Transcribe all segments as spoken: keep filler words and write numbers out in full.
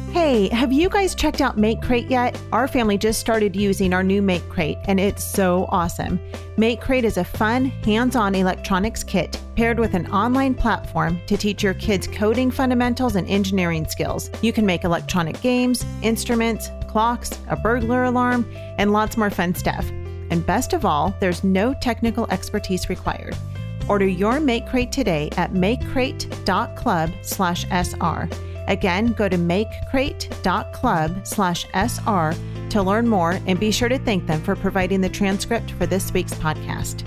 Hey, have you guys checked out MakeCrate yet? Our family just started using our new MakeCrate, and it's so awesome. MakeCrate is a fun, hands-on electronics kit paired with an online platform to teach your kids coding fundamentals and engineering skills. You can make electronic games, instruments, clocks, a burglar alarm, and lots more fun stuff. And best of all, there's no technical expertise required. Order your MakeCrate today at makecrate.club slash SR. Again, go to makecrate.club slash SR to learn more, and be sure to thank them for providing the transcript for this week's podcast.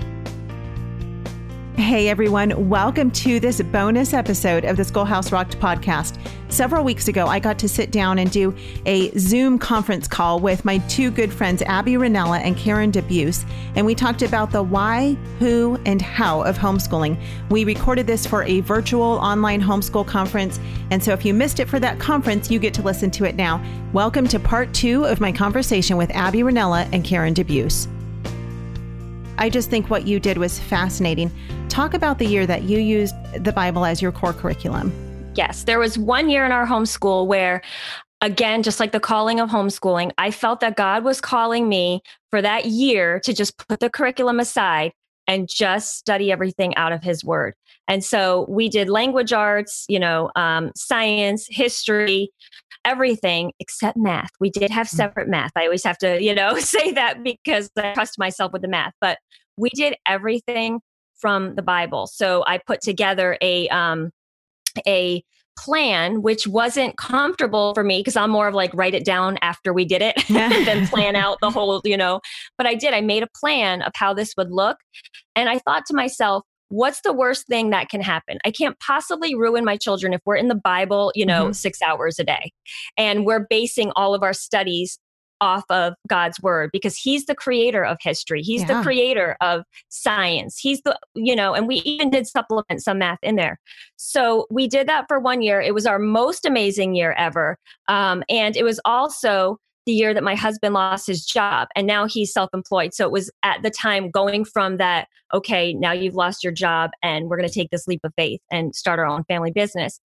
Hey everyone, welcome to this bonus episode of the Schoolhouse Rocked podcast. Several weeks ago, I got to sit down and do a Zoom conference call with my two good friends, Abby Ranella and Karen DeBuse, and we talked about the why, who, and how of homeschooling. We recorded this for a virtual online homeschool conference, and so if you missed it for that conference, you get to listen to it now. Welcome to part two of my conversation with Abby Ranella and Karen DeBuse. I just think what you did was fascinating. Talk about the year that you used the Bible as your core curriculum. Yes, there was one year in our homeschool where, again, just like the calling of homeschooling, I felt that God was calling me for that year to just put the curriculum aside and just study everything out of His Word. And so we did language arts, you know, um, science, history, everything except math. We did have separate math. I always have to, you know, say that because I trust myself with the math, but we did everything from the Bible. So I put together a, um, a plan, which wasn't comfortable for me because I'm more of like, write it down after we did it than plan out the whole, you know, but I did, I made a plan of how this would look. And I thought to myself, what's the worst thing that can happen? I can't possibly ruin my children if we're in the Bible, you know, mm-hmm. six hours a day. And we're basing all of our studies off of God's Word because He's the creator of history. He's yeah. the creator of science. He's the, you know, and we even did supplement some math in there. So we did that for one year. It was our most amazing year ever. Um, and it was also the year that my husband lost his job and now he's self-employed. So it was at the time going from that, okay, now you've lost your job and we're going to take this leap of faith and start our own family business.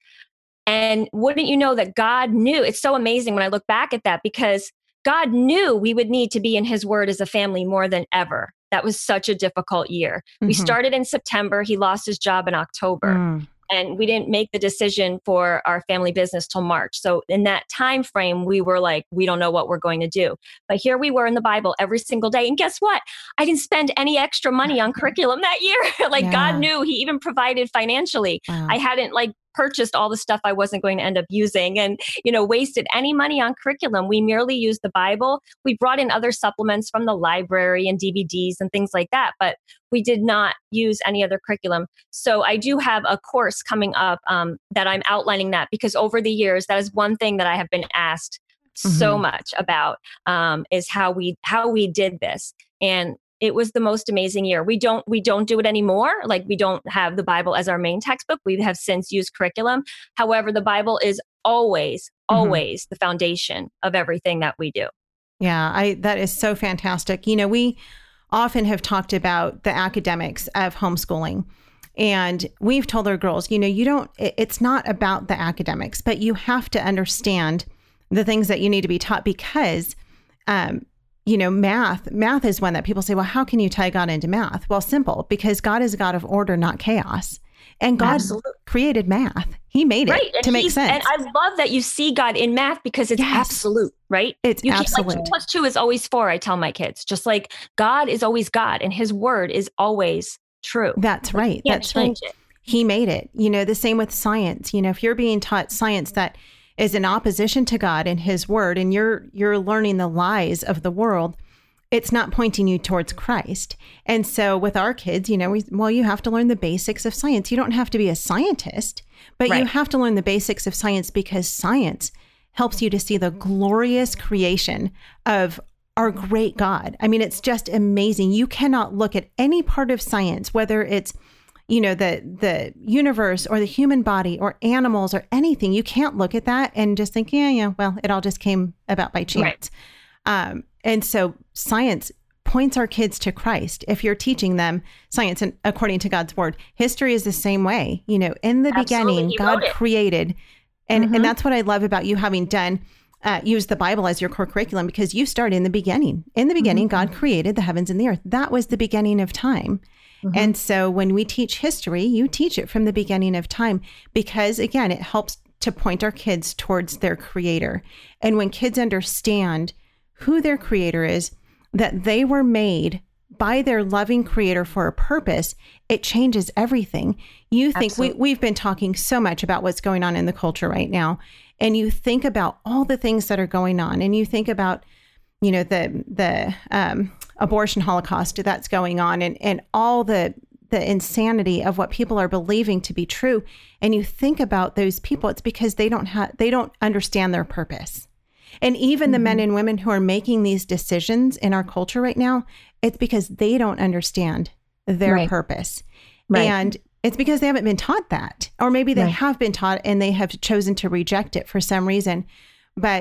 And wouldn't you know that God knew, it's so amazing when I look back at that because God knew we would need to be in His Word as a family more than ever. That was such a difficult year. Mm-hmm. We started in September. He lost his job in October. Mm. And we didn't make the decision for our family business till March. So in that time frame, we were like, we don't know what we're going to do. But here we were in the Bible every single day. And guess what? I didn't spend any extra money on curriculum that year. like yeah. God knew. He even provided financially. Wow. I hadn't like purchased all the stuff I wasn't going to end up using and, you know, wasted any money on curriculum. We merely used the Bible. We brought in other supplements from the library and D V Ds and things like that, but we did not use any other curriculum. So I do have a course coming up um, that I'm outlining that because over the years, that is one thing that I have been asked mm-hmm. so much about um, is how we, how we did this. And it was the most amazing year. We don't we don't do it anymore. Like we don't have the Bible as our main textbook. We have since used curriculum. However, the Bible is always, always mm-hmm. the foundation of everything that we do. Yeah, I that is so fantastic. You know, we often have talked about the academics of homeschooling. And we've told our girls, you know, you don't, it's not about the academics, but you have to understand the things that you need to be taught because um you know, math, math is one that people say, well, how can you tie God into math? Well, simple, because God is a God of order, not chaos. And God Absolutely. created math. He made it right. to make sense. And I love that you see God in math because it's yes. absolute, right? It's you absolute. Like two plus two is always four, I tell my kids. Just like God is always God and His Word is always true. That's right. That's right. It. He made it. You know, the same with science. You know, if you're being taught science that is in opposition to God and His Word, and you're you're learning the lies of the world, it's not pointing you towards Christ. And so with our kids, you know, we, well, you have to learn the basics of science. You don't have to be a scientist, but right. you have to learn the basics of science because science helps you to see the glorious creation of our great God. I mean, it's just amazing. You cannot look at any part of science, whether it's you know, the the universe or the human body or animals or anything. You can't look at that and just think, yeah, yeah, well, it all just came about by chance. Right. Um, and so science points our kids to Christ. If you're teaching them science and according to God's Word, history is the same way. You know, in the Absolutely. beginning, God created And, Mm-hmm. and that's what I love about you having done, uh, use the Bible as your core curriculum, because you started in the beginning. In the beginning, Mm-hmm. God created the heavens and the earth. That was the beginning of time. Mm-hmm. And so when we teach history, you teach it from the beginning of time, because again, it helps to point our kids towards their creator. And when kids understand who their creator is, that they were made by their loving creator for a purpose, it changes everything. You think we, we've been talking so much about what's going on in the culture right now. And you think about all the things that are going on, and you think about, you know, the, the, um, abortion holocaust that's going on, and, and all the, the insanity of what people are believing to be true. And you think about those people, it's because they don't have, they don't understand their purpose. And even mm-hmm. the men and women who are making these decisions in our culture right now, it's because they don't understand their right. purpose. Right. And it's because they haven't been taught that, or maybe they right. have been taught and they have chosen to reject it for some reason. But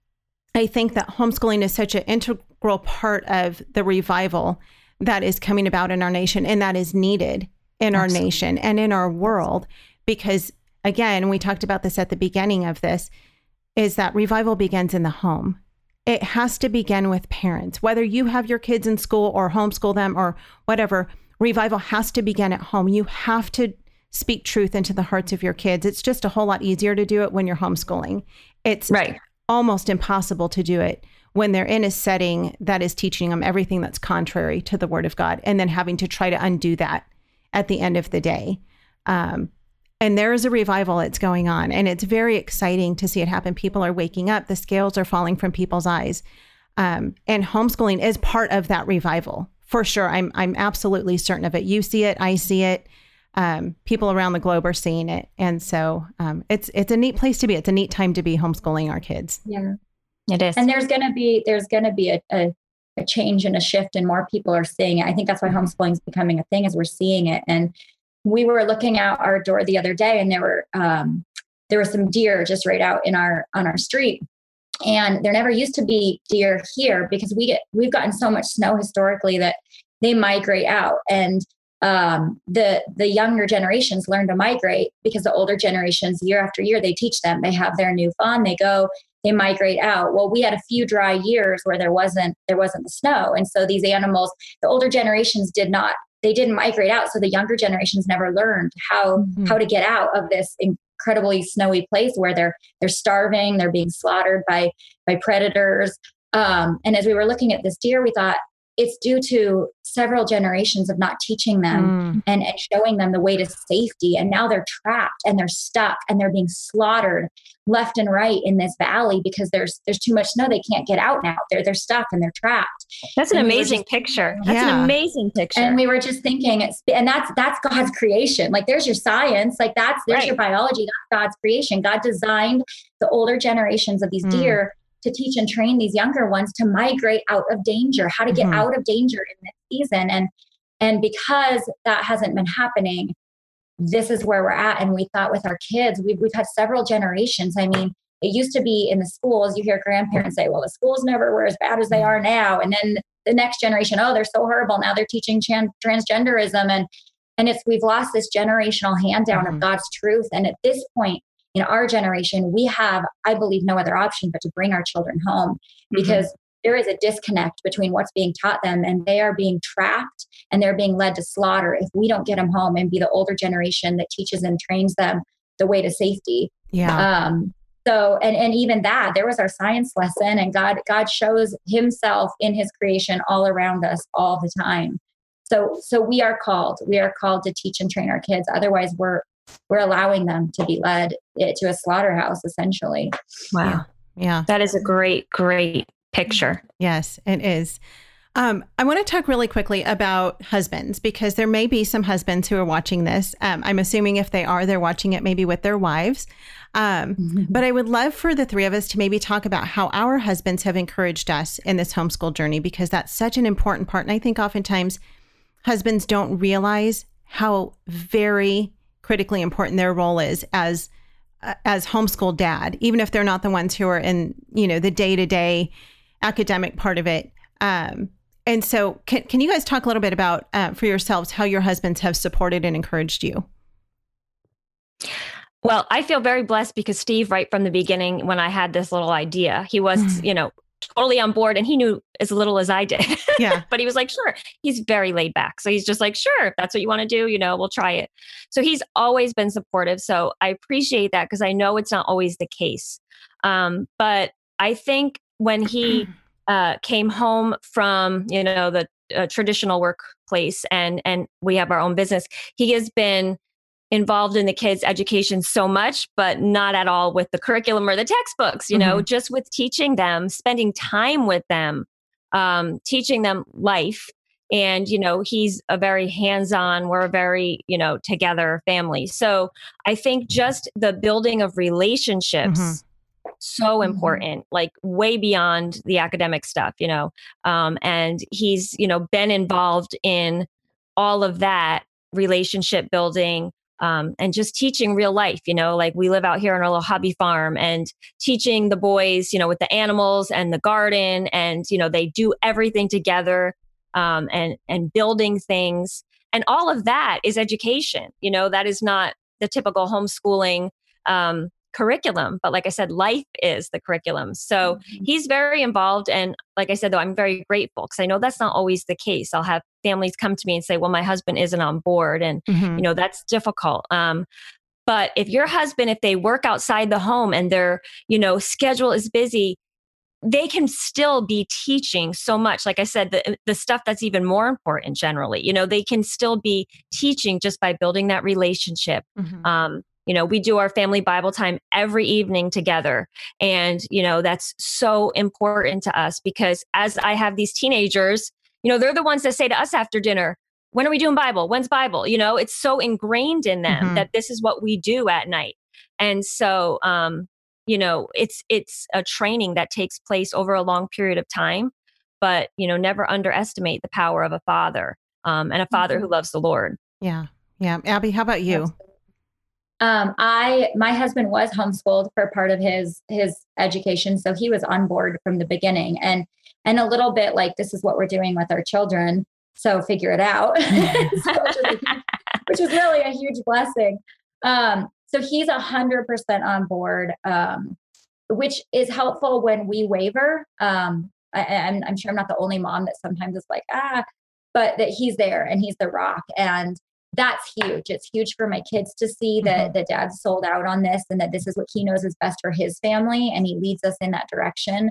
I think that homeschooling is such an integral part of the revival that is coming about in our nation, and that is needed in our Absolutely. Nation and in our world. Because again, we talked about this at the beginning of this, is that revival begins in the home. It has to begin with parents. Whether you have your kids in school or homeschool them or whatever, revival has to begin at home. You have to speak truth into the hearts of your kids. It's just a whole lot easier to do it when you're homeschooling. It's right. almost impossible to do it when they're in a setting that is teaching them everything that's contrary to the Word of God, and then having to try to undo that at the end of the day. Um, and there is a revival that's going on, and it's very exciting to see it happen. People are waking up. The scales are falling from people's eyes. Um, and homeschooling is part of that revival, for sure. I'm I'm absolutely certain of it. You see it. I see it. Um, people around the globe are seeing it. And so um, it's it's a neat place to be. It's a neat time to be homeschooling our kids. Yeah, it is. And there's going to be there's going to be a, a, a change and a shift, and more people are seeing it. I think that's why homeschooling is becoming a thing, as we're seeing it. And we were looking out our door the other day, and there were um, there were some deer just right out in our on our street. And there never used to be deer here, because we get we've gotten so much snow historically that they migrate out. And um, the the younger generations learn to migrate, because the older generations, year after year, they teach them. They have their new fun. They go. They migrate out. Well, we had a few dry years where there wasn't there wasn't the snow, and so these animals, the older generations did not. They didn't migrate out, so the younger generations never learned how mm-hmm. how to get out of this incredibly snowy place where they're they're starving, they're being slaughtered by by predators. Um, and as we were looking at this deer, we thought it's due to several generations of not teaching them mm. and, and showing them the way to safety. And now they're trapped and they're stuck and they're being slaughtered left and right in this valley because there's there's too much snow. They can't get out now. They're they're stuck and they're trapped. That's an and amazing just, picture. That's yeah. an amazing picture. And we were just thinking, it's, and that's that's God's creation. Like there's your science. Like that's there's right. your biology. That's God's creation. God designed the older generations of these mm. deer to teach and train these younger ones to migrate out of danger, how to get mm-hmm. out of danger in this season. And, and because that hasn't been happening, this is where we're at. And we thought with our kids, we've, we've had several generations. I mean, it used to be in the schools, you hear grandparents say, well, the schools never were as bad as they are now. And then the next generation, oh, they're so horrible. Now they're teaching tran- transgenderism. And, and it's, we've lost this generational hand down mm-hmm. of God's truth. And at this point, in our generation, we have, I believe, no other option but to bring our children home, because mm-hmm. there is a disconnect between what's being taught them, and they are being trapped and they're being led to slaughter if we don't get them home and be the older generation that teaches and trains them the way to safety. Yeah. Um, so, and, and even that, there was our science lesson, and God, God shows himself in his creation all around us all the time. So, so we are called, we are called to teach and train our kids. Otherwise we're, we're allowing them to be led to a slaughterhouse, essentially. Wow. Yeah. yeah. That is a great, great picture. Yes, it is. Um, I want to talk really quickly about husbands, because there may be some husbands who are watching this. Um, I'm assuming if they are, they're watching it maybe with their wives. Um, mm-hmm. But I would love for the three of us to maybe talk about how our husbands have encouraged us in this homeschool journey, because that's such an important part. And I think oftentimes husbands don't realize how very critically important their role is as uh, as homeschool dad, even if they're not the ones who are in, you know, the day-to-day academic part of it. Um, and so can, can you guys talk a little bit about, uh, for yourselves, how your husbands have supported and encouraged you? Well, I feel very blessed because Steve, right from the beginning, when I had this little idea, he was, mm. you know, totally on board, and he knew as little as I did. Yeah. But he was like, sure. He's very laid back. So he's just like, sure, if that's what you want to do, you know, we'll try it. So he's always been supportive. So I appreciate that because I know it's not always the case. Um, but I think when he uh, came home from, you know, the uh, traditional workplace and, and we have our own business, he has been involved in the kids' education so much, but not at all with the curriculum or the textbooks, you know, mm-hmm. just with teaching them, spending time with them, um, teaching them life. And, you know, he's a very hands-on, we're a very, you know, together family. So I think just the building of relationships, mm-hmm. so important, mm-hmm. like way beyond the academic stuff, you know, um, and he's, you know, been involved in all of that relationship building. Um, and just teaching real life, you know, like we live out here on our little hobby farm and teaching the boys, you know, with the animals and the garden and, you know, they do everything together um, and, and building things. And all of that is education. You know, that is not the typical homeschooling um, curriculum. But like I said, life is the curriculum. So mm-hmm. he's very involved. And like I said, though, I'm very grateful because I know that's not always the case. I'll have families come to me and say, well, my husband isn't on board. And, mm-hmm. you know, that's difficult. Um, but if your husband, if they work outside the home and their, you know, schedule is busy, they can still be teaching so much. Like I said, the, the stuff that's even more important generally, you know, they can still be teaching just by building that relationship. Mm-hmm. Um, You know, we do our family Bible time every evening together. And, you know, that's so important to us because as I have these teenagers, you know, they're the ones that say to us after dinner, when are we doing Bible? When's Bible? You know, it's so ingrained in them mm-hmm. that this is what we do at night. And so, um, you know, it's it's a training that takes place over a long period of time. But, you know, never underestimate the power of a father um, and a father mm-hmm. who loves the Lord. Yeah. Yeah. Abby, how about you? Absolutely. Um, I, my husband was homeschooled for part of his, his education. So he was on board from the beginning and, and a little bit like, this is what we're doing with our children. So figure it out, so, which, is a, which is really a huge blessing. Um, so he's a hundred percent on board, um, which is helpful when we waver. Um, I, I'm, I'm sure I'm not the only mom that sometimes is like, ah, but that he's there and he's the rock. And that's huge. It's huge for my kids to see that mm-hmm. the dad's sold out on this and that this is what he knows is best for his family. And he leads us in that direction.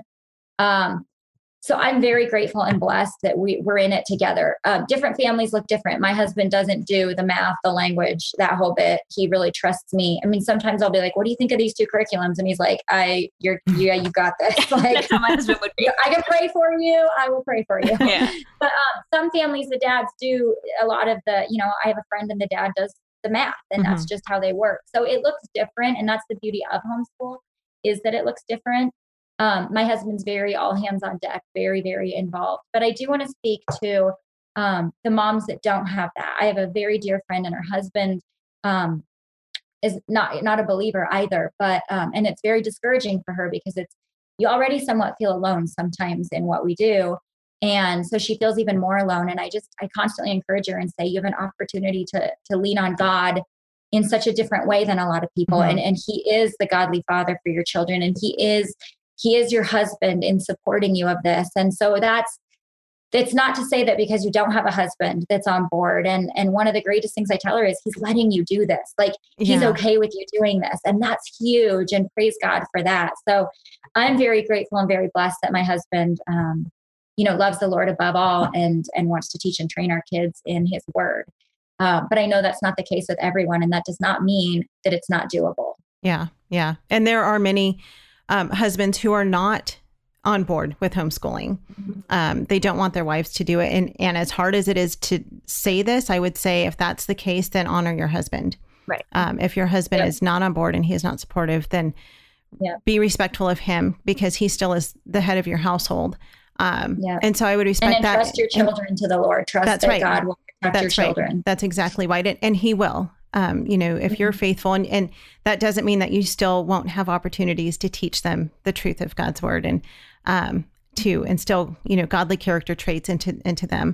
Um, so I'm very grateful and blessed that we, we're in it together. Uh, different families look different. My husband doesn't do the math, the language, that whole bit. He really trusts me. I mean, sometimes I'll be like, what do you think of these two curriculums? And he's like, I, you're, yeah, you got this. Like, that's how my husband would be. I can pray for you. I will pray for you. Yeah. But um, some families, the dads do a lot of the, you know, I have a friend and the dad does the math and mm-hmm. that's just how they work. So it looks different. And that's the beauty of homeschool is that it looks different. Um, my husband's very all hands on deck, very, very involved. But I do want to speak to um, the moms that don't have that. I have a very dear friend and her husband um, is not not a believer either. But um, and it's very discouraging for her because it's you already somewhat feel alone sometimes in what we do. And so she feels even more alone. And I just I constantly encourage her and say, you have an opportunity to to lean on God in such a different way than a lot of people. Mm-hmm. And, and he is the godly father for your children. And he is He is your husband in supporting you of this. And so that's, it's not to say that because you don't have a husband that's on board. And, and one of the greatest things I tell her is he's letting you do this. Like he's yeah. okay with you doing this. And that's huge. And praise God for that. So I'm very grateful and very blessed that my husband, um, you know, loves the Lord above all and, and wants to teach and train our kids in his word. Uh, but I know that's not the case with everyone. And that does not mean that it's not doable. Yeah. Yeah. And there are many Um, husbands who are not on board with homeschooling. Um, they don't want their wives to do it. And, and as hard as it is to say this, I would say if that's the case, then honor your husband. Right. Um, if your husband yeah. is not on board and he is not supportive, then yeah. be respectful of him because he still is the head of your household. Um, yeah. And so I would respect and that. Trust your children and, to the Lord. Trust that's that right. God will protect that's your children. Right. That's exactly right. And, and he will. Um, you know, if mm-hmm. you're faithful and, and that doesn't mean that you still won't have opportunities to teach them the truth of God's word and um, to instill, you know, godly character traits into into them.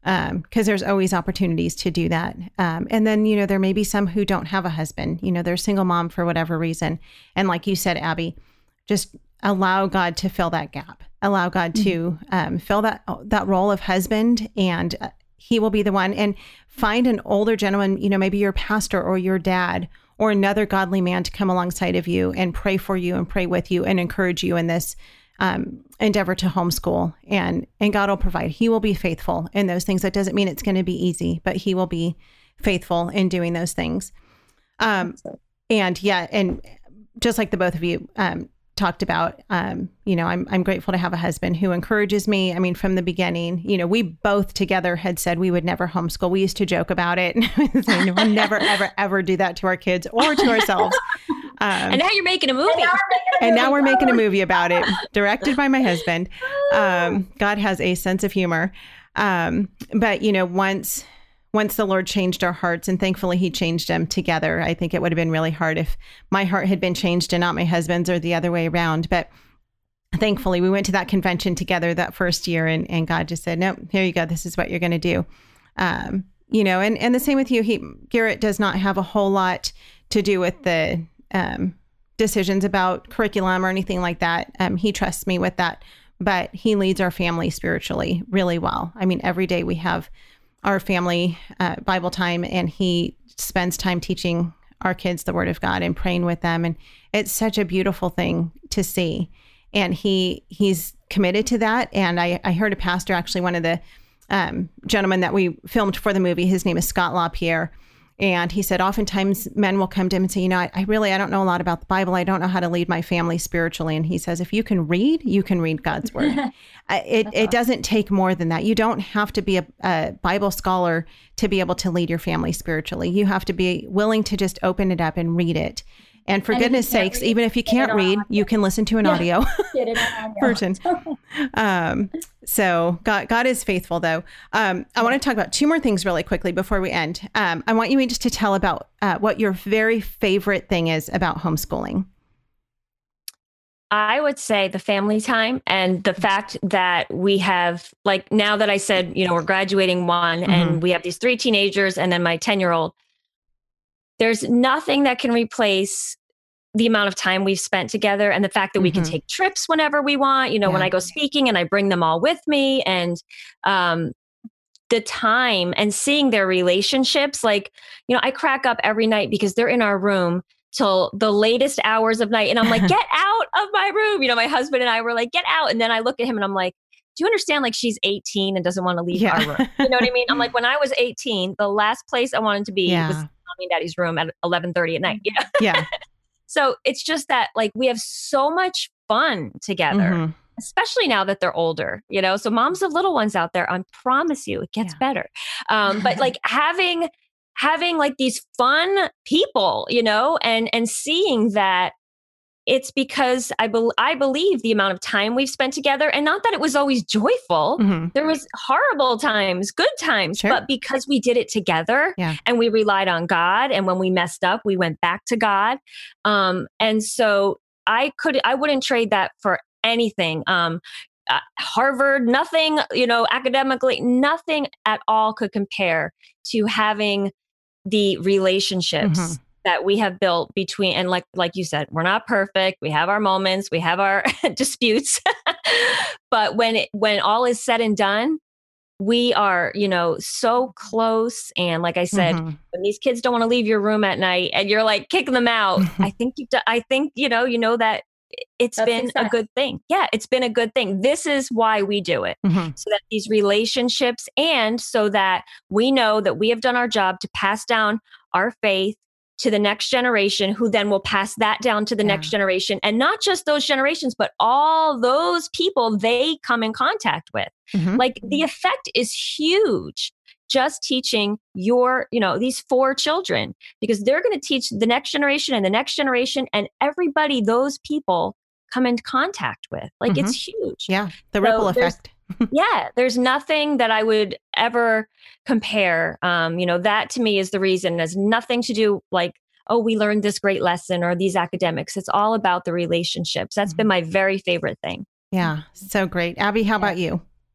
Um, because there's always opportunities to do that. Um, and then, you know, there may be some who don't have a husband, you know, they're a single mom for whatever reason. And like you said, Abby, just allow God to fill that gap, allow God mm-hmm. to um, fill that, that role of husband, and uh, he will be the one. And find an older gentleman, you know, maybe your pastor or your dad or another godly man to come alongside of you and pray for you and pray with you and encourage you in this Um, endeavor to homeschool, and, and God will provide. He will be faithful in those things. That doesn't mean it's going to be easy, but he will be faithful in doing those things. Um, and yeah, and just like the both of you um, talked about, um, you know, I'm, I'm grateful to have a husband who encourages me. I mean, from the beginning, you know, we both together had said we would never homeschool. We used to joke about it. We'll never, ever, ever do that to our kids or to ourselves. Um, and now you're making a movie. And now we're making a and movie. now we're making a movie about it, directed by my husband. Um, God has a sense of humor. Um, but, you know, once once the Lord changed our hearts, and thankfully he changed them together. I think it would have been really hard if my heart had been changed and not my husband's, or the other way around. But thankfully we went to that convention together that first year, and, and God just said, no, here you go. This is what you're going to do. Um, you know, and, and the same with you. He, Garrett does not have a whole lot to do with the um, decisions about curriculum or anything like that. Um, he trusts me with that, but he leads our family spiritually really well. I mean, every day we have our family uh, Bible time, and he spends time teaching our kids the Word of God and praying with them. And it's such a beautiful thing to see. And he he's committed to that. And I, I heard a pastor, actually, one of the um, gentlemen that we filmed for the movie, his name is Scott LaPierre. And he said, oftentimes men will come to him and say, you know, I, I really, I don't know a lot about the Bible. I don't know how to lead my family spiritually. And he says, if you can read, you can read God's word. it it doesn't take more than that. You don't have to be a, a Bible scholar to be able to lead your family spiritually. You have to be willing to just open it up and read it. And for And goodness sakes, read, even if you can't read, you can listen to an Yeah. audio Get it on audio. version. Um, so God, God is faithful, though. Um, I want to talk about two more things really quickly before we end. Um, I want you just to tell about uh, what your very favorite thing is about homeschooling. I would say the family time, and the fact that we have, like, now that I said, you know, we're graduating one Mm-hmm. and we have these three teenagers and then my ten year old, there's nothing that can replace the amount of time we've spent together, and the fact that we can Mhm. take trips whenever we want, you know, when Yeah. I go speaking and I bring them all with me, and um, the time and seeing their relationships. Like, you know, I crack up every night because they're in our room till the latest hours of night. And I'm like, get out of my room. You know, my husband and I were like, get out. And then I look at him and I'm like, do you understand? Like, she's eighteen and doesn't want to leave Yeah. our room. You know what I mean? I'm like, when I was eighteen, the last place I wanted to be Yeah. was mommy and daddy's room at eleven thirty at night. You know? Yeah. So it's just that, like, we have so much fun together, Mhm. especially now that they're older, you know? So moms of little ones out there, I promise you, it gets Yeah. better. Um, but like having, having like these fun people, you know, and, and seeing that it's because I, be- I believe the amount of time we've spent together, and not that it was always joyful. Mhm. There was horrible times, good times, Sure. but because we did it together, Yeah. and we relied on God. And when we messed up, we went back to God. Um, and so I could, I wouldn't trade that for anything. Um, uh, Harvard, nothing, you know, academically, nothing at all could compare to having the relationships Mhm. that we have built between, and like, like you said, we're not perfect. We have our moments, we have our disputes, but when it, when all is said and done, we are, you know, so close. And like I said, Mhm. when these kids don't want to leave your room at night and you're like kicking them out, I think you, I think, you know, you know that it's That's been success. a good thing. Yeah, it's been a good thing. This is why we do it. Mhm. So that these relationships, and so that we know that we have done our job to pass down our faith to the next generation, who then will pass that down to the Yeah. next generation. And not just those generations, but all those people they come in contact with. Mhm. Like, the effect is huge. Just teaching your, you know, these four children, because they're going to teach the next generation and the next generation and everybody those people come into contact with. Like, Mhm. it's huge. Yeah. The So ripple there's- effect. Yeah, there's nothing that I would ever compare. Um, you know, that to me is the reason. It has nothing to do like, oh, we learned this great lesson or these academics. It's all about the relationships. That's been my very favorite thing. Yeah. So great. Abby, how Yeah. about you?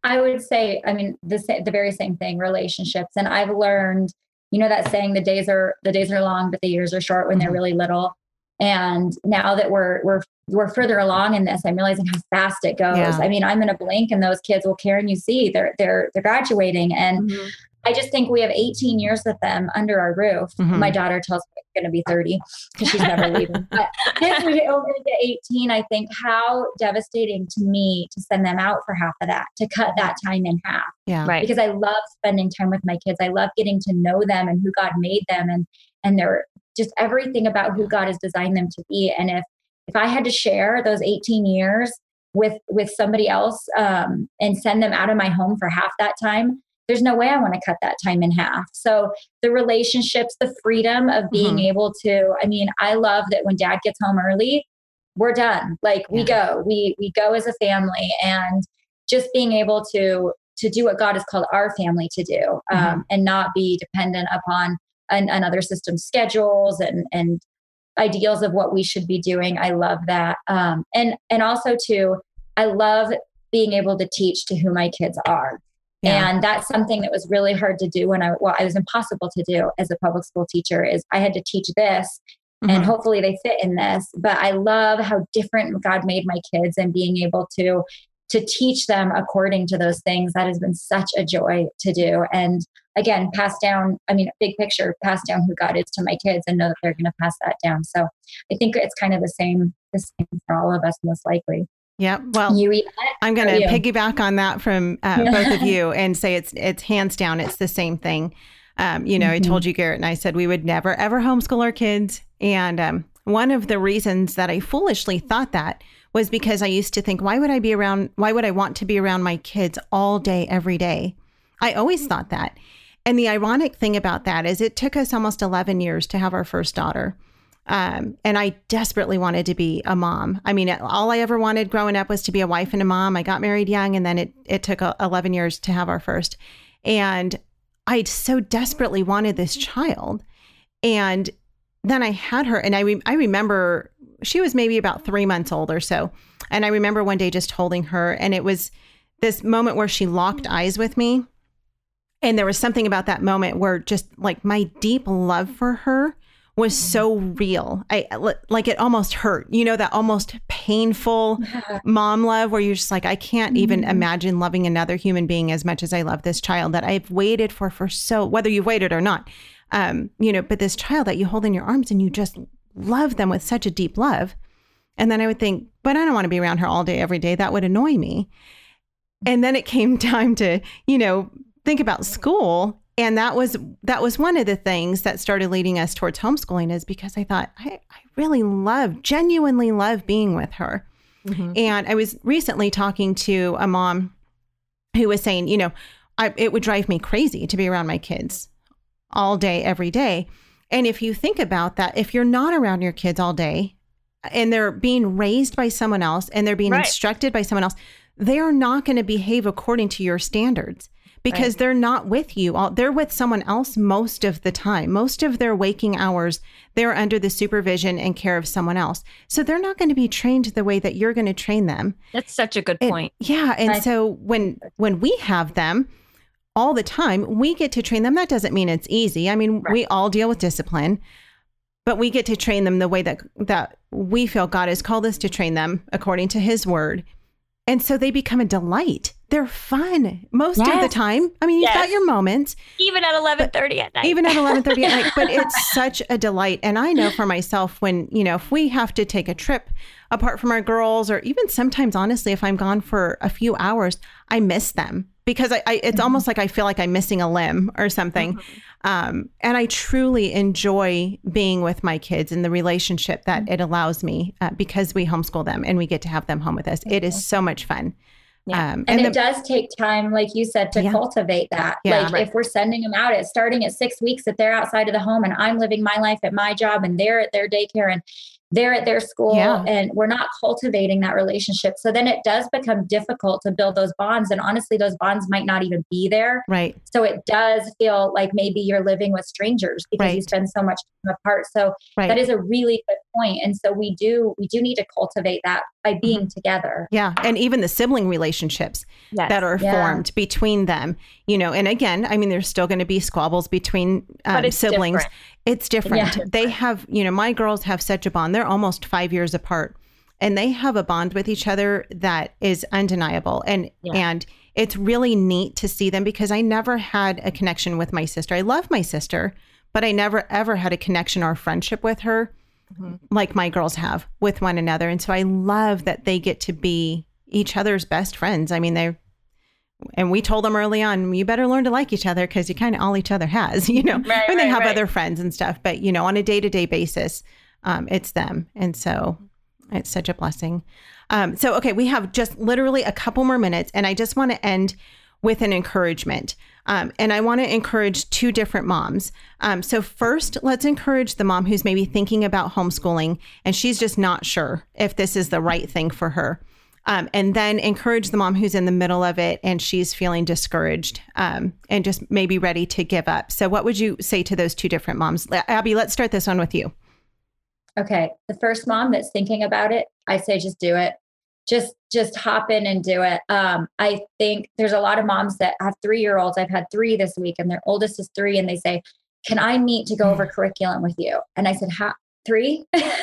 I would say, I mean, the sa- the very same thing, relationships. And I've learned, you know, that saying, the days are the days are long, but the years are short when mm-hmm. they're really little. And now that we're we're we're further along in this, I'm realizing how fast it goes. Yeah. I mean, I'm in a blink, and those kids, well, Karen, you see, they're they're they're graduating, and mm-hmm. I just think we have eighteen years with them under our roof. Mm-hmm. My daughter tells me it's going to be thirty because she's never leaving. But if we get over to eighteen, I think how devastating to me to send them out for half of that, to cut that time in half. Yeah, right. Because I love spending time with my kids. I love getting to know them and who God made them, and and they're just everything about who God has designed them to be. And if if I had to share those eighteen years with with somebody else um, and send them out of my home for half that time, there's no way I want to cut that time in half. So the relationships, the freedom of being mm-hmm. able to, I mean, I love that when dad gets home early, we're done. Like yeah. we go, we, we go as a family, and just being able to, to do what God has called our family to do um, mm-hmm. and not be dependent upon an, another system's schedules and, and ideals of what we should be doing. I love that. Um, and, and also too, I love being able to teach to who my kids are. Yeah. And that's something that was really hard to do when I, well, it was impossible to do as a public school teacher, is I had to teach this mm-hmm. and hopefully they fit in this. But I love how different God made my kids, and being able to, to teach them according to those things. That has been such a joy to do. And again, pass down, I mean, big picture, pass down who God is to my kids and know that they're going to pass that down. So I think it's kind of the same, the same for all of us, most likely. Yeah. Well, you I'm going to piggyback on that from uh, both of you and say it's, it's hands down. It's the same thing. Um, you know, mm-hmm. I told you, Garrett, and I said we would never, ever homeschool our kids. And um, one of the reasons that I foolishly thought that was because I used to think, why would I be around, why would I want to be around my kids all day, every day? I always thought that. And the ironic thing about that is it took us almost eleven years to have our first daughter. Um, and I desperately wanted to be a mom. I mean, all I ever wanted growing up was to be a wife and a mom. I got married young, and then it, it took eleven years to have our first. And I so desperately wanted this child. And then I had her, and I, re- I remember she was maybe about three months old or so. And I remember one day just holding her, and it was this moment where she locked eyes with me. And there was something about that moment where just like my deep love for her was so real. I like it almost hurt, you know, that almost painful yeah. mom love where you're just like, I can't mm-hmm. even imagine loving another human being as much as I love this child that I've waited for, for so, whether you've waited or not, um, you know, but this child that you hold in your arms and you just love them with such a deep love. And then I would think, but I don't want to be around her all day, every day. That would annoy me. And then it came time to, you know, think about school. And that was that was one of the things that started leading us towards homeschooling, is because I thought, I, I really love, genuinely love being with her. Mm-hmm. And I was recently talking to a mom who was saying, you know, I, it would drive me crazy to be around my kids all day, every day. And if you think about that, if you're not around your kids all day and they're being raised by someone else and they're being right. instructed by someone else, they are not going to behave according to your standards. Because right. they're not with you. They're with someone else most of the time. Most of their waking hours, they're under the supervision and care of someone else. So they're not going to be trained the way that you're going to train them. That's such a good and, point. Yeah. And I, so when when we have them all the time, we get to train them. That doesn't mean it's easy. I mean, right. we all deal with discipline, but we get to train them the way that that we feel God has called us to train them according to his word. And so they become a delight. They're fun most yes. of the time. I mean, you've yes. got your moments. Even at eleven thirty at night. Even at eleven thirty at night. But it's such a delight. And I know for myself, when, you know, if we have to take a trip apart from our girls, or even sometimes, honestly, if I'm gone for a few hours, I miss them. Because I, I it's mm-hmm. almost like I feel like I'm missing a limb or something. Mm-hmm. Um, and I truly enjoy being with my kids and the relationship that mm-hmm. it allows me uh, because we homeschool them and we get to have them home with us. Mm-hmm. It is so much fun. Yeah. Um, and, and it the, does take time, like you said, to yeah. cultivate that. Yeah, like right. if we're sending them out, it's starting at six weeks that they're outside of the home and I'm living my life at my job and they're at their daycare and they're at their school yeah. and we're not cultivating that relationship. So then it does become difficult to build those bonds. And honestly, those bonds might not even be there. Right. So it does feel like maybe you're living with strangers because right. you spend so much time apart. So right. that is a really good point. And so we do, we do need to cultivate that by being mm-hmm. together. Yeah. And even the sibling relationships yes. that are yeah. formed between them, you know, and again, I mean, there's still going to be squabbles between um, it's siblings. Different. It's different. Yeah. They have, you know, my girls have such a bond. They're almost five years apart and they have a bond with each other that is undeniable. And, yeah. and it's really neat to see them because I never had a connection with my sister. I love my sister, but I never, ever had a connection or friendship with her mm-hmm. like my girls have with one another. And so I love that they get to be each other's best friends. I mean, they're, and we told them early on, you better learn to like each other because you kind of all each other has, you know, right, and they right, have right. other friends and stuff. But, you know, on a day-to-day basis, um, it's them. And so it's such a blessing. Um, so, okay, we have just literally a couple more minutes and I just want to end with an encouragement. Um, and I want to encourage two different moms. Um, so first, let's encourage the mom who's maybe thinking about homeschooling and she's just not sure if this is the right thing for her. Um, and then encourage the mom who's in the middle of it and she's feeling discouraged um, and just maybe ready to give up. So what would you say to those two different moms? Abby, let's start this one with you. Okay. The first mom that's thinking about it, I say just do it. Just, just hop in and do it. Um, I think there's a lot of moms that have three-year-olds. I've had three this week and their oldest is three. And they say, can I meet to go over curriculum with you? And I said, how, three?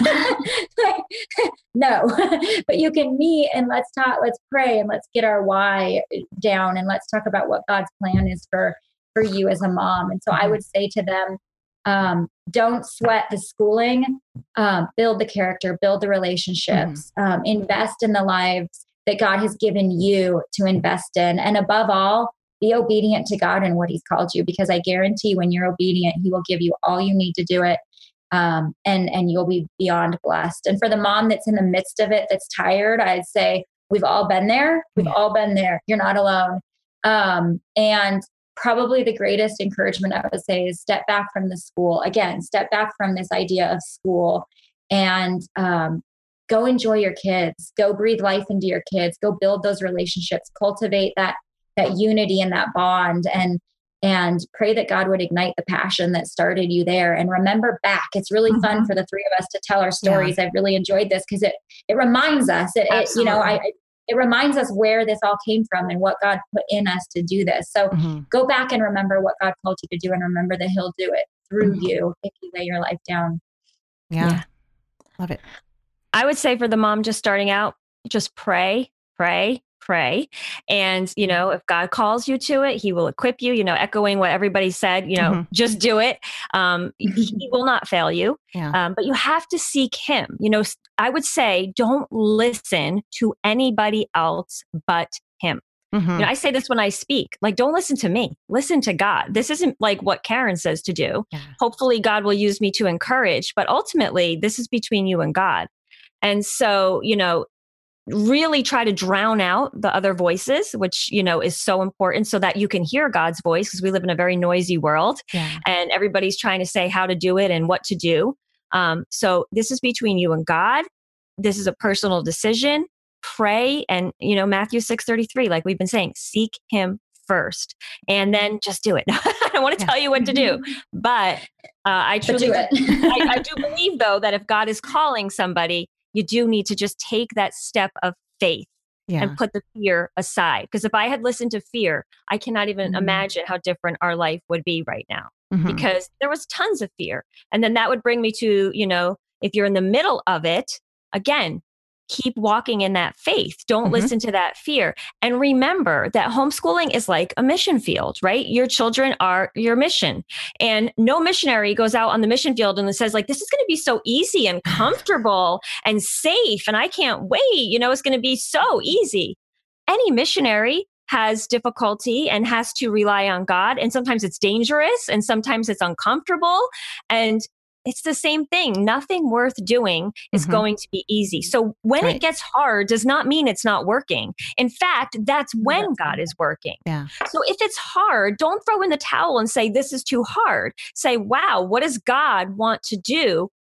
No, but you can meet and let's talk, let's pray and let's get our why down. And let's talk about what God's plan is for, for you as a mom. And so I would say to them, um, don't sweat the schooling, um, build the character, build the relationships, mm-hmm. um, invest in the lives that God has given you to invest in. And above all, be obedient to God and what he's called you, because I guarantee when you're obedient, he will give you all you need to do it. Um, and, and you'll be beyond blessed. And for the mom that's in the midst of it, that's tired, I'd say we've all been there. We've yeah. all been there. You're not alone. Um, and probably the greatest encouragement I would say is step back from the school. Again, step back from this idea of school and um, go enjoy your kids. Go breathe life into your kids. Go build those relationships. Cultivate that that unity and that bond, and and pray that God would ignite the passion that started you there. And remember back. It's really mm-hmm. fun for the three of us to tell our stories. Yeah. I've really enjoyed this because it it reminds us. It, it you know I. It reminds us where this all came from and what God put in us to do this. So mm-hmm. go back and remember what God called you to do and remember that he'll do it through mm-hmm. you if you lay your life down. Yeah. yeah. Love it. I would say for the mom just starting out, just pray, pray, pray. And, you know, if God calls you to it, he will equip you, you know, echoing what everybody said, you know, mm-hmm. just do it. Um, he will not fail you. Yeah. Um, but you have to seek him. You know, I would say, don't listen to anybody else but him. Mm-hmm. You know, I say this when I speak, like, don't listen to me, listen to God. This isn't like what Karen says to do. Yeah. Hopefully God will use me to encourage, but ultimately this is between you and God. And so, you know, really try to drown out the other voices, which, you know, is so important so that you can hear God's voice, because we live in a very noisy world yeah. and everybody's trying to say how to do it and what to do. Um, so this is between you and God. This is a personal decision. Pray. And, you know, Matthew six thirty-three, like we've been saying, seek him first and then just do it. I don't want to yeah. tell you what to do, but uh, I truly, but do it. I, I do believe though, that if God is calling somebody, you do need to just take that step of faith yeah. and put the fear aside. Because if I had listened to fear, I cannot even mm-hmm. imagine how different our life would be right now, mm-hmm. because there was tons of fear. And then that would bring me to, you know, if you're in the middle of it, again, keep walking in that faith. Don't mm-hmm. listen to that fear. And remember that homeschooling is like a mission field, right? Your children are your mission. And no missionary goes out on the mission field and says like, this is going to be so easy and comfortable and safe. And I can't wait. You know, it's going to be so easy. Any missionary has difficulty and has to rely on God. And sometimes it's dangerous and sometimes it's uncomfortable. And it's the same thing. Nothing worth doing is mm-hmm. going to be easy. So when right. it gets hard does not mean it's not working. In fact, that's when that's God is working. Yeah. So if it's hard, don't throw in the towel and say, this is too hard. Say, wow, what does God want to do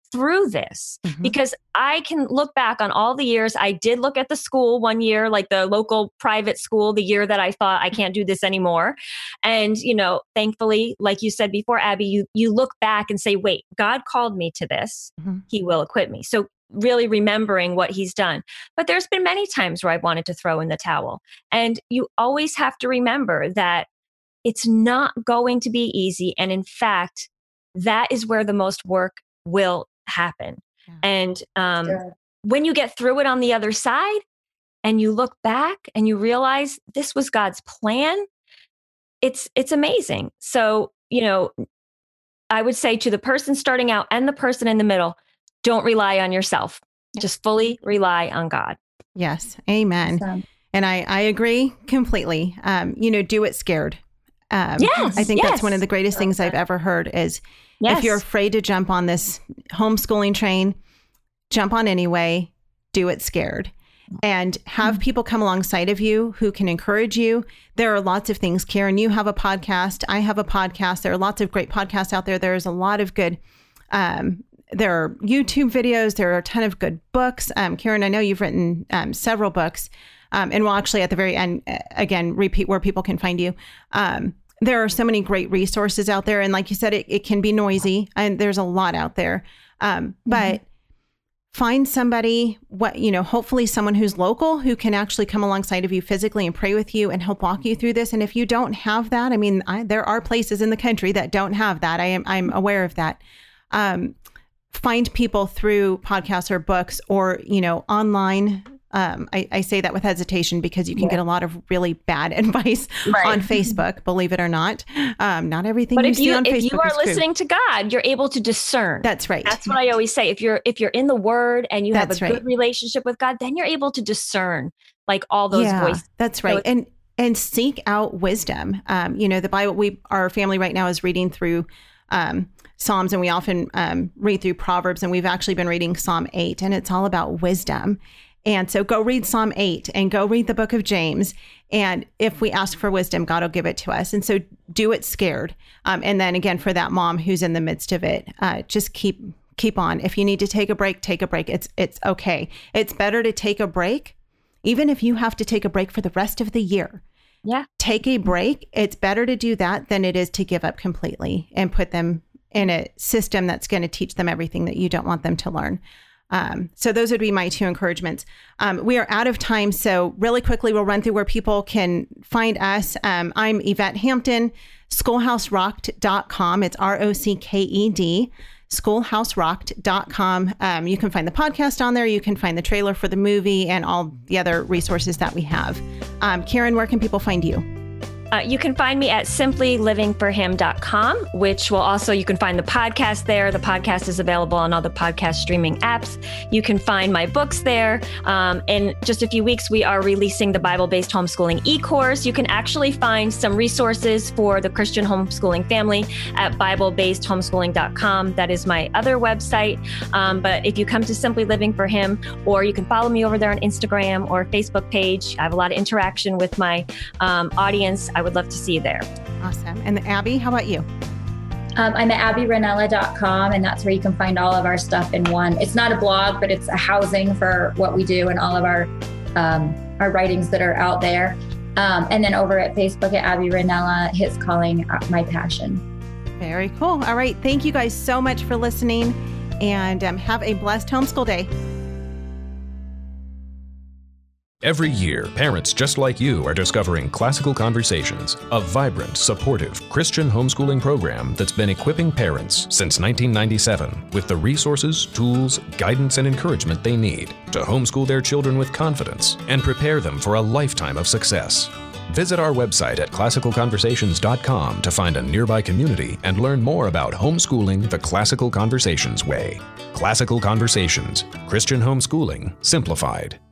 through this, Mm-hmm. because I can look back on all the years. I did look at the school one year, like the local private school, the year that I thought I can't do this anymore. And, you know, thankfully, like you said before, Abby, you, you look back and say, wait, God called me to this. Mm-hmm. He will equip me. So really remembering what he's done. But there's been many times where I've wanted to throw in the towel. And you always have to remember that it's not going to be easy. And in fact, that is where the most work will happen. Yeah. And um, sure. when you get through it on the other side and you look back and you realize this was God's plan, it's it's amazing. So, you know, I would say to the person starting out and the person in the middle, don't rely on yourself. Yeah. Just fully rely on God. Yes. Amen. Awesome. And I, I agree completely. Um, you know, do it scared. Um, yes, I think yes. that's one of the greatest things I've ever heard is yes. if you're afraid to jump on this homeschooling train, jump on anyway, do it scared, and have mm-hmm. people come alongside of you who can encourage you. There are lots of things. Karen, you have a podcast. I have a podcast. There are lots of great podcasts out there. There's a lot of good, um, there are YouTube videos. There are a ton of good books. Um, Karen, I know you've written um, several books. Um, and we'll actually at the very end, again, repeat where people can find you. Um, there are so many great resources out there. And like you said, it, it can be noisy and there's a lot out there. Um, mm-hmm. But find somebody, what, you know, hopefully someone who's local who can actually come alongside of you physically and pray with you and help walk you through this. And if you don't have that, I mean, I, there are places in the country that don't have that. I am, I'm aware of that. Um, find people through podcasts or books or, you know, online. Um, I, I say that with hesitation because you can yeah. get a lot of really bad advice right. on Facebook, believe it or not. Um, not everything but you if see you, on if Facebook you are is listening true. to God, you're able to discern. That's right. That's what I always say. If you're if you're in the Word and you have that's a right. good relationship with God, then you're able to discern like all those yeah, voices. That's right. So and and seek out wisdom. Um, you know, the Bible. We our family right now is reading through um, Psalms, and we often um, read through Proverbs, and we've actually been reading Psalm eight, and it's all about wisdom. And so go read Psalm eight and go read the book of James. And if we ask for wisdom, God will give it to us. And so do it scared. Um, and then again, for that mom who's in the midst of it, uh, just keep keep on. If you need to take a break, take a break. It's it's okay. It's better to take a break, even if you have to take a break for the rest of the year. Yeah. Take a break. It's better to do that than it is to give up completely and put them in a system that's going to teach them everything that you don't want them to learn. Um, so those would be my two encouragements. Um, we are out of time. So really quickly, we'll run through where people can find us. Um, I'm Yvette Hampton, schoolhouse rocked dot com. It's R O C K E D, schoolhouse rocked dot com. Um, you can find the podcast on there. You can find the trailer for the movie and all the other resources that we have. Um, Karen, where can people find you? Uh, you can find me at simply living for him dot com, which will also, you can find the podcast there. The podcast is available on all the podcast streaming apps. You can find my books there. Um, in just a few weeks, we are releasing the Bible-based homeschooling e-course. You can actually find some resources for the Christian homeschooling family at bible based homeschooling dot com. That is my other website. Um, but if you come to Simply Living for Him, or you can follow me over there on Instagram or Facebook page, I have a lot of interaction with my um, audience. I would love to see you there. Awesome. And Abby, how about you? Um, I'm at abby ranella dot com, and that's where you can find all of our stuff in one. It's not a blog, but it's a housing for what we do and all of our um, our writings that are out there. Um, and then over at Facebook at Abby Ranella, His Calling, My Passion. Very cool. All right. Thank you guys so much for listening, and um, have a blessed homeschool day. Every year, parents just like you are discovering Classical Conversations, a vibrant, supportive Christian homeschooling program that's been equipping parents since nineteen ninety-seven with the resources, tools, guidance, and encouragement they need to homeschool their children with confidence and prepare them for a lifetime of success. Visit our website at classical conversations dot com to find a nearby community and learn more about homeschooling the Classical Conversations way. Classical Conversations, Christian homeschooling simplified.